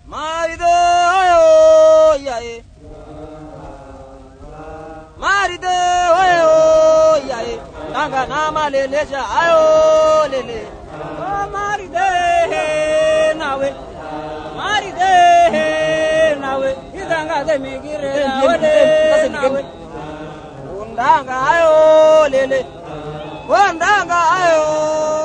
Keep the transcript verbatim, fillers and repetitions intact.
Maride ayo yae, maride ayo yae, nanga nama lele ja ayo lele, oh maride nawe, maride nawe, idanga de migire nawe nawe, undanga ayo lele, undanga ayo.